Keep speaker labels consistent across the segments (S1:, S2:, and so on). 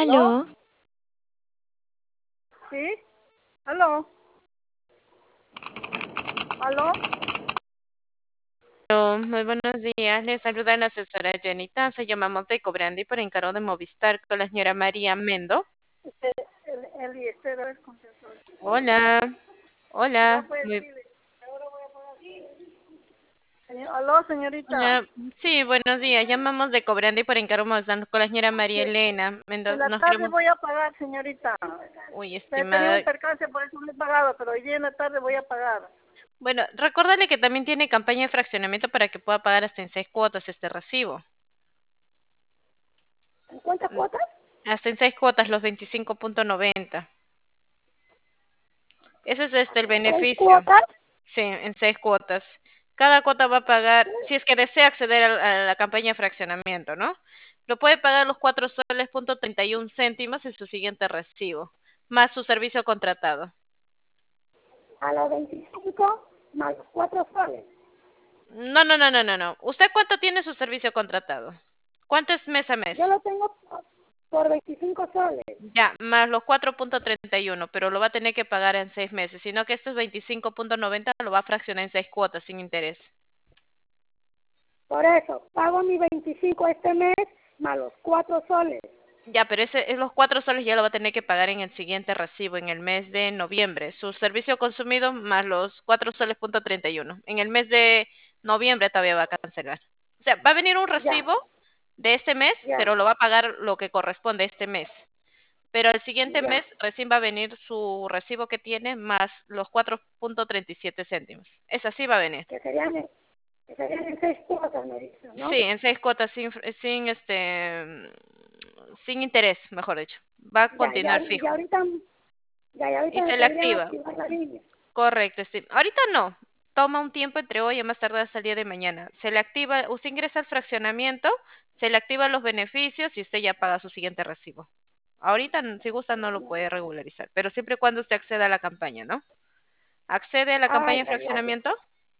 S1: ¿Aló?
S2: ¿Aló?
S1: ¿Sí? ¿Aló? ¿Aló?
S2: Muy buenos días. Les saluda la asesora Jenny Tanza. Llamamos de Cobrandi por encargo de Movistar con la señora María Mendo.
S1: Eliezer es conceptor.
S2: Hola,
S1: Ya
S2: hola,
S1: pues,
S2: muy
S1: dile. ¿Aló, señorita?
S2: hola. Sí, buenos días. Llamamos de Cobrandi por encargo de Movistar con la señora María
S1: Que
S2: Elena
S1: en
S2: Mendo.
S1: la
S2: Nos
S1: tarde
S2: queremos.
S1: voy a pagar, señorita.
S2: Uy,
S1: He tenido un
S2: estimada.
S1: percance, por eso no he pagado, pero hoy día en la tarde voy a pagar.
S2: Bueno, recordarle que también tiene campaña de fraccionamiento para que pueda pagar hasta en 6 cuotas este recibo.
S1: ¿En cuántas cuotas?
S2: Hasta en 6 cuotas, los 25.90. Ese es el
S1: ¿En
S2: beneficio.
S1: ¿6 cuotas?
S2: Sí, en 6 cuotas. Cada cuota va a pagar, si es que desea acceder a la campaña de fraccionamiento, ¿no? Lo puede pagar los 4 soles.31 céntimos en su siguiente recibo, más su servicio contratado.
S1: A los 25 más los 4 soles.
S2: No, no, no, no, no, no. ¿Usted cuánto tiene su servicio contratado? ¿Cuánto es mes a mes?
S1: Yo lo tengo por 25 soles.
S2: Ya, más los 4.31, pero lo va a tener que pagar en 6 meses, sino que estos 25.90 lo va a fraccionar en 6 cuotas sin interés.
S1: Por eso, pago mi 25 este mes más los 4 soles.
S2: Ya, pero los 4 soles ya lo va a tener que pagar en el siguiente recibo, en el mes de noviembre. Su servicio consumido más los 4 soles.31. En el mes de noviembre todavía va a cancelar. O sea, va a venir un
S1: Ya,
S2: recibo de este mes,
S1: ya,
S2: pero lo va a pagar lo que corresponde a este mes. Pero el siguiente mes
S1: ya.
S2: recién va a venir su recibo que tiene más los 4.37 céntimos. Es así va a venir.
S1: Que serían en 6 cuotas, me dice,
S2: Sí,
S1: ¿no?
S2: en 6 cuotas sin interés, mejor dicho. Va a
S1: Ya, ya,
S2: continuar
S1: ya
S2: fijo.
S1: ahorita, ya
S2: Y
S1: ahorita me
S2: se le
S1: podrían
S2: activa.
S1: activar la línea.
S2: Correcto, sí. Ahorita no. Toma un tiempo entre hoy y más tarde hasta el día de mañana. Se le activa, usted ingresa al fraccionamiento, se le activan los beneficios y usted ya paga su siguiente recibo. Ahorita, si gusta, no lo puede regularizar, pero siempre y cuando usted acceda a la campaña, ¿no? ¿Accede a la campaña
S1: Ay,
S2: de
S1: ay, ay.
S2: fraccionamiento?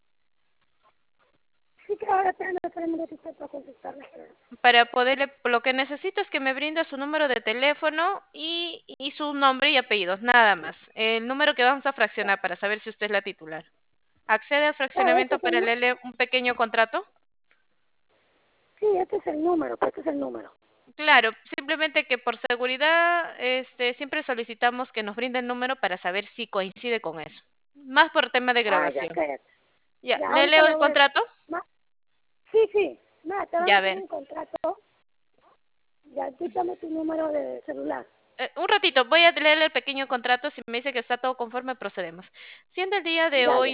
S1: Sí que ahora tengo un ratito para contestarle.
S2: Para poderle, lo que necesito es que me brinde su número de teléfono y su nombre y apellidos, nada más. El número que vamos a fraccionar para saber si usted es la titular. ¿Accede al
S1: Claro, este
S2: fraccionamiento
S1: es el,
S2: para leerle un pequeño contrato?
S1: sí, este es el número, pues este es el número.
S2: Claro, simplemente que por seguridad, siempre solicitamos que nos brinde el número para saber si coincide con eso. Más por tema de
S1: Ah, ya,
S2: grabación.
S1: cállate.
S2: Ya,
S1: Ya,
S2: ¿le
S1: ahorita
S2: leo
S1: le
S2: el
S1: voy a...
S2: contrato?
S1: Sí, sí. Nada, te van a
S2: Ya
S1: hacer
S2: ver.
S1: un contrato. Ya, dígame tu número de celular.
S2: Un ratito, voy a leerle el pequeño contrato. Si me dice que está todo conforme, procedemos. Siendo el día de
S1: Ya,
S2: hoy,
S1: ya.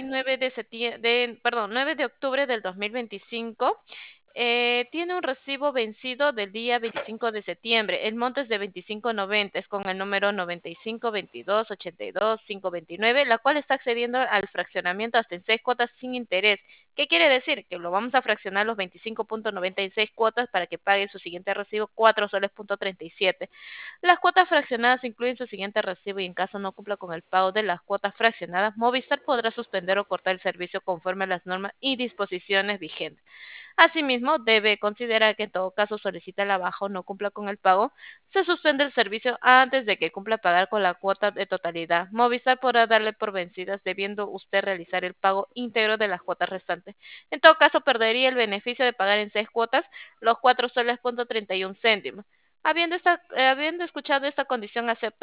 S2: 9 de octubre del 2025, tiene un recibo vencido del día 25 de septiembre. El monto es de 25.90, es con el número 9522822529, la cual está accediendo al fraccionamiento hasta en 6 cuotas sin interés. ¿Qué quiere decir? Que lo vamos a fraccionar los 25.90 en 6 cuotas para que pague su siguiente recibo 4 soles.37. Las cuotas fraccionadas incluyen su siguiente recibo y en caso no cumpla con el pago de las cuotas fraccionadas, Movistar podrá suspender o cortar el servicio conforme a las normas y disposiciones vigentes. Asimismo, debe considerar que en todo caso solicita la baja o no cumpla con el pago, se suspende el servicio antes de que cumpla pagar con la cuota de totalidad. Movistar podrá darle por vencidas debiendo usted realizar el pago íntegro de las cuotas restantes. En todo caso, perdería el beneficio de pagar en 6 cuotas los 4 soles.31 céntimos. Habiendo escuchado esta condición, ¿acepta?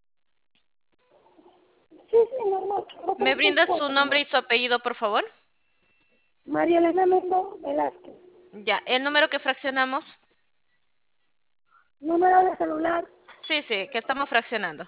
S1: Sí, sí, normal.
S2: ¿Me
S1: Otras 6
S2: brinda su
S1: cuotas,
S2: nombre
S1: nomás.
S2: y su apellido, por favor?
S1: María Elena Mendo Velázquez.
S2: Ya, el número que fraccionamos.
S1: Número de celular
S2: Sí, sí, que estamos fraccionando.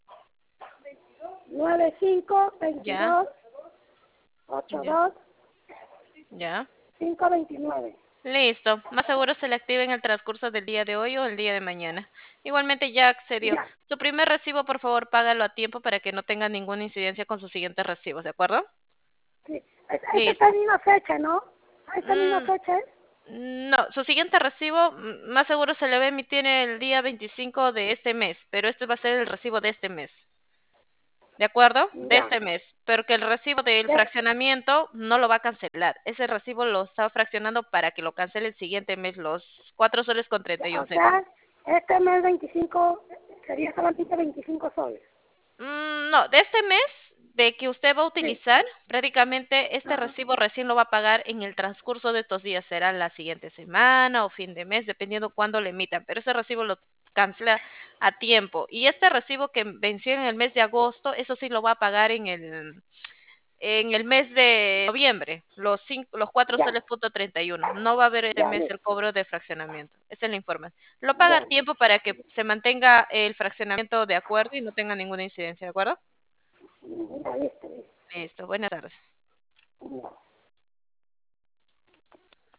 S1: 95
S2: Ya,
S1: 22
S2: ya,
S1: 82
S2: ya.
S1: 529.
S2: Listo. Más seguro se le activa en el transcurso del día de hoy o el día de mañana. Igualmente ya accedió.
S1: Ya,
S2: Su primer recibo, por favor, págalo a tiempo para que no tenga ninguna incidencia con sus siguientes recibos, ¿de acuerdo?
S1: sí. Es esta
S2: Listo.
S1: misma fecha, ¿no? ¿A esta misma
S2: Mm,
S1: fecha es?
S2: no, su siguiente recibo más seguro se le va a emitir el día 25 de este mes, pero este va a ser el recibo de este mes. ¿De acuerdo? De
S1: Ya.
S2: este mes. Pero que el recibo del
S1: Ya,
S2: fraccionamiento no lo va a cancelar. Ese recibo lo está fraccionando para que lo cancele el siguiente mes, los 4 soles con treinta
S1: ya,
S2: y un
S1: o sea,
S2: céntimos.
S1: Este mes 25 sería solamente 25 soles.
S2: No, de este mes de que usted va a
S1: Sí.
S2: utilizar, prácticamente este
S1: Ajá.
S2: recibo recién lo va a pagar en el transcurso de estos días. Será la siguiente semana o fin de mes, dependiendo cuándo le emitan. Pero ese recibo lo cancela a tiempo. Y este recibo que venció en el mes de agosto, eso sí lo va a pagar en el mes de noviembre, los 4
S1: Ya,
S2: soles punto 31. No va a haber ese
S1: ya,
S2: mes
S1: listo.
S2: el cobro de fraccionamiento. Esa es la información. Lo paga a
S1: Ya,
S2: tiempo para que se mantenga el fraccionamiento de acuerdo y no tenga ninguna incidencia, ¿de acuerdo?
S1: ya, listo, listo.
S2: Listo, buenas tardes.
S1: Ya.